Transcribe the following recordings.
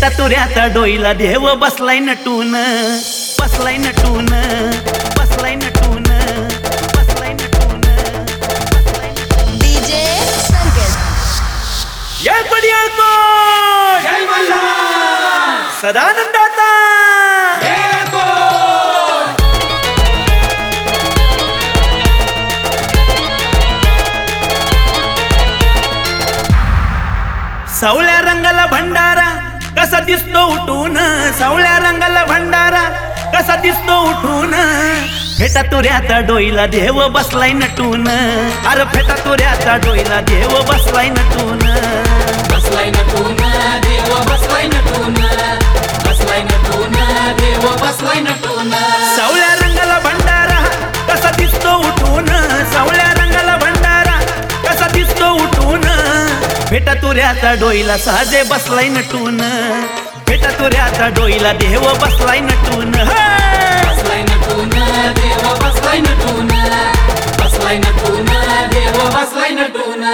फेटा तुऱ्याचा डोईला देव बसलाय नटून, बसलाय नटून, बसलाय नटून, बसलाय नटून, डीजे संकेत। जय बडियाळ कोण, जय मल्हार, सदानंदाता जय कोण। सावळ्या रंगाला भंडारा कसा दिसतो उठून, सावळ्या रंगाला भंडारा कसा दिसतो उठून, फेटा तुऱ्याचा डोईला देव बसलाय नटून, अरे फेटा तुऱ्याचा डोईला देव बसलाय नटून, बसलाय नटून देव बसलाय नटून, बसलाय नटून देव बसलाय नटून। सावळ्या रंगाला भंडारा कसा दिसतो उठून, सावळ्या रंगाला भंडारा कसा दिसतो उठून, फेटा तुऱ्याचा डोईला साजे बसलाय नटून, फेटा तुऱ्याचा डोईला देव बसलाय नटून, बसलाय नटून देव बसलाय नटून, बसलाय नटून देव बसलाय नटून।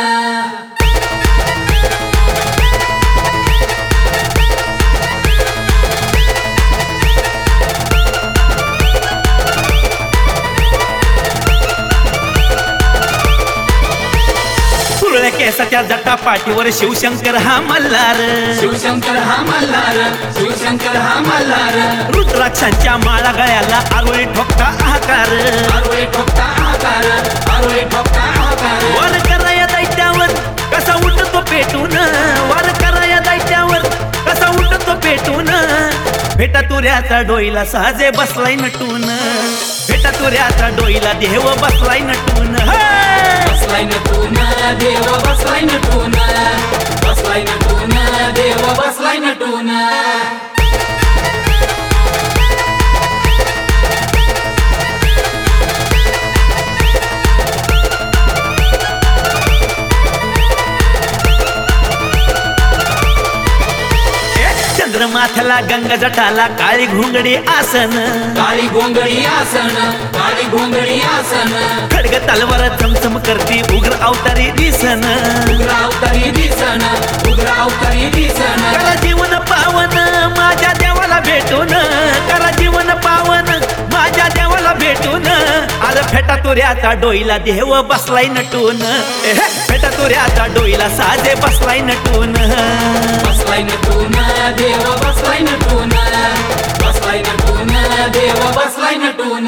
सुरळ्या केसाच्या जटा पाठीवर शिवशंकर हा मल्हार, शिवशंकर हा मल्हार, शिवशंकर हा मल्हार, रुद्राक्षांच्या माळा गळ्याला आरोळी ठोकता आकार, आरोळी ठोकता आकार, आरोळी ठोकता आकार। वर कराया दैत्यावर कसा उठतो पेटून, वर कराया दैत्यावर कसा उठतो पेटून, फेटा तुऱ्याचा डोईला साजे बसलाय नटून, फेटा तुऱ्याचा डोईला देव बसलाय नटून, बसलाय नटून देव बसलाय नटून, बसलाय नटून देव बसलाय नटून। चंद्रमाथ्याला गंगा जटाला काळी घोंगडी आसन, काळी घोंगडी आसन, काळी घोंगडी आसन, खडग तलवार चमचम करती उग्र अवतारी दिसन, उग्र अवतारी दिसन, उग्र अवतारी दिसन। करा जीवन पावन माझ्या देवाला भेटून, करा जीवन पावन माझ्या देवाला भेटून, अरे फेटा तुऱ्याचा डोईला देव बसलाय नटून, फेटा तुऱ्याचा डोईला साजे बसलाय नटून, बसलाय नटून देव बसलाय नटून, बसलाय नटून देव बसलाय नटून।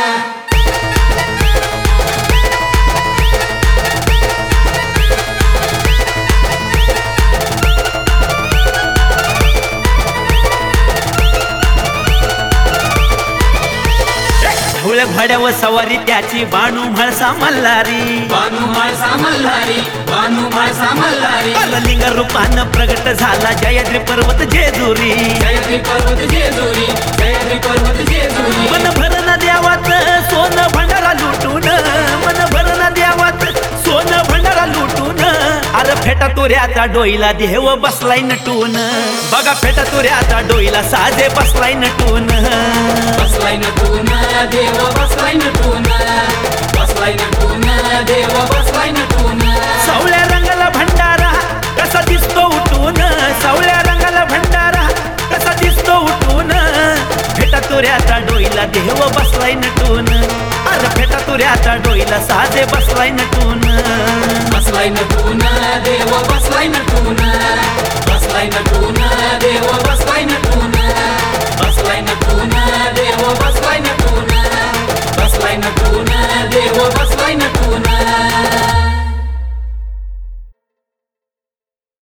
ढवळ्या घोड्यावर सवारी त्याची बाणू म्हाळसा मल्हारी, बानू म्हाळसा मल्हारी, बानू म्हाळसा मल्हारी, लिंग रूपानं प्रगट झाला जयद्री पर्वत जेजुरी, जयद्री पर्वत जेजुरी, जयद्री पर्वत जेजुरी। मन भरण देवात सोनं भंडारा लुटून, मन भरण देवात सोनं भंडारा लुटून, अरे फेटा तुऱ्याचा डोईला देव बसलाय नटून, बघा फेटा तुऱ्याचा डोईला साजे बसलाय नटून, बसलाय नटून देव बसलाय नटून, बसलाय नटून देव बसलाय नटून। सावळ्या रंगाला भंडारा कसा दिसतो उठून, सावळ्या रंगाला भंडारा कसा दिसतो उठून, फेटा तुऱ्याचा डोईला देव बसलाय नटून, अरे फेटा तुऱ्याचा डोईला साजे बसलाय नटून, बसलाय नटून देव बसलाय नटून, बसलाय नटून देव बसलाय नटून।